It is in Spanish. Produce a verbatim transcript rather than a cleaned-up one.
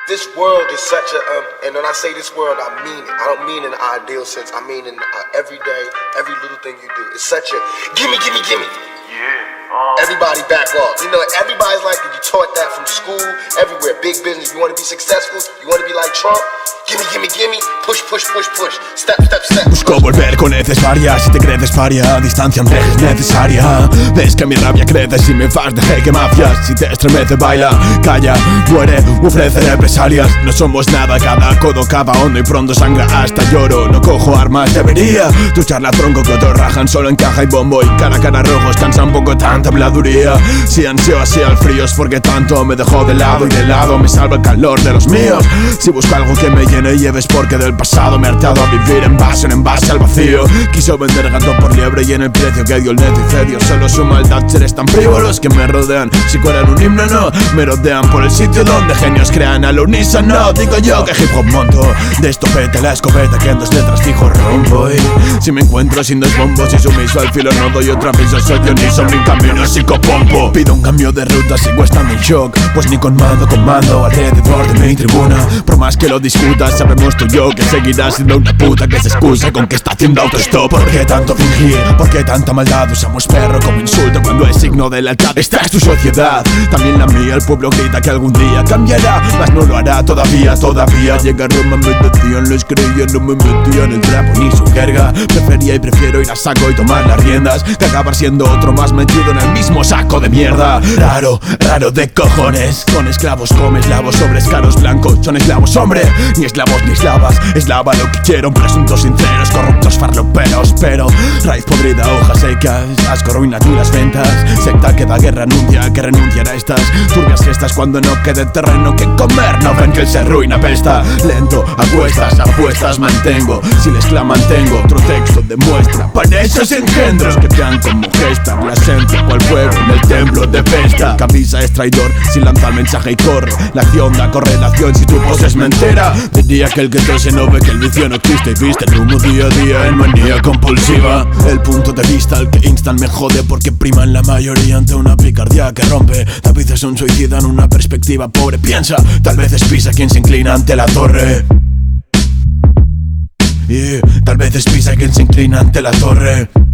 This world is such a, um, and when I say this world, I mean it. I don't mean in the ideal sense. I mean in uh, every day, every little thing you do. It's such a gimme, gimme, gimme. Yeah. Um. Everybody back off. You know, everybody's like that. You taught that from school, everywhere. Big business. You want to be successful? You want to be like Trump? Gimme, gimme, gimme. Push, push, push, push. Step, step, step. Busco volver con heces varias. Si te crees paria, distancia en es necesaria. Ves que mi rabia crece si me fas de jeque mafias. Si te estremece, baila, calla, muere, ofrece represalias. No somos nada, cada codo cava hondo y pronto sangra hasta lloro. No cojo armas, debería tuchar la tronco que otros rajan. Solo encaja y bombo y cara a cara rojos. Cansa un poco tanta habladuría. Si ansio así al frío es porque tanto me dejó de lado y de lado me salva el calor de los míos. Si busco algo que me llene y lleves porque del pasado me he hartado a vivir en base en envase al vacío. Quiso vender gato por liebre y en el precio que dio el neto y fedio. Solo su maldad, seres tan frívolos que me rodean. Si cuelan un himno no, me rodean por el sitio donde genios crean al unísono. Digo yo que hip hop monto, de estopete la escopeta que en dos letras fijo rompo. Y si me encuentro sin dos bombos y sumiso al filo no doy otra vez. Yo soy Dioniso, mi camino es psicopompo. Pido un cambio de ruta, sigo estando en shock, pues ni con mando con mando alrededor de mi tribuna. Por más que lo discutas, sabemos tú y yo que seguirá siendo una puta que se excusa con que está haciendo autostop. ¿Por qué tanto fingir? ¿Por qué tanta maldad? Usamos perro como insulto cuando es signo de lealtad. Esta es tu sociedad, también la mía. El pueblo grita que algún día cambiará, mas no lo hará todavía, todavía. Llega Roma, me decían, les creía, no me metían el trapo ni su jerga. Prefería y prefiero ir a saco y tomar las riendas que acabar siendo otro más metido en el mismo saco de mierda. Raro, raro de cojones. Con esclavos come esclavos sobre escaros blancos. Son esclavos, hombre, ni esclavos ni esclavas. Eslava lo que quiero, presuntos sinceros, corruptos farloperos. Pero raíz podrida, hojas secas, asco, ruinas y las ventas. Secta que da guerra anuncia que renunciará a estas turbias gestas cuando no quede terreno que comer. No ven que se ruina pesta. Lento, apuestas, apuestas mantengo. Si les claman tengo otro texto demuestra. Para esos engendros que crean como gesta la esencia cual fuego en el templo de festa. Camisa es traidor si lanza el mensaje y corre. La acción da correlación si tu voz es mentira. Diría que el que tose no ve que el vicio no existe y viste el humo día a día en manía compulsiva. El punto de vista al que instan me jode porque priman la mayoría ante una picardía que rompe. David es un suicida en una perspectiva pobre. Piensa, tal vez es Pisa quien se inclina ante la torre. Yeah, tal vez es Pisa quien se inclina ante la torre.